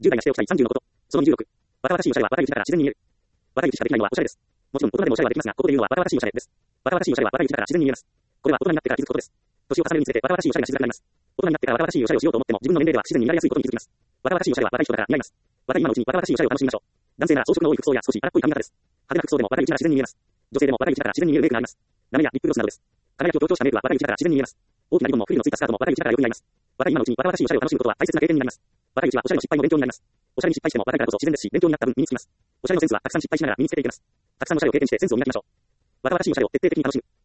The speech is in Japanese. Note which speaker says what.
Speaker 1: 10代がしておきたい30のこと。その26。若々しいおしゃれは若いうちだから自然に見える。若いうちしかできないのはおしゃれです。もちろん大人でもおしゃれはできますが、ここで言うのは若々しいおしゃれです。若々しいおしゃれは若いうちだから自然に見えます。これは大人になってから気づくことです。年を重ねるにつれて若々しいおしゃれがしづらくなります。大人になってから若々しいおしゃれをしようと思っても自分の年齢では不自然に見られやすいことに気づきます。若々しいおしゃれは若い人だから似合います。若い今のうちに若々しいおしゃれを楽しみましょう。男性なら装飾の多い服装や少し荒っぽい髪型です。派手な服装でも若いうちなら自然に見えます。女性でも若いうちだから自然に見えるメイクがあります。ラメやリップグロスなどです。輝きを強調したメイクは若いうちだから自然に見えます。大きなリボンもフリルのついたスカートも若いうちだからよく似合います。若い今のうちに若々しいおしゃれを楽しむことは大切な経験になります。若いうちはおしゃれの失敗も勉強になります。おしゃれに失敗しても若いからこそ自然ですし、勉強になった分身につきます。おしゃれのセンスはたくさん失敗しながら身につけていきます。たくさんおしゃれを経験してセンスを磨きましょう。若々しいおしゃれを徹底的に楽しむ。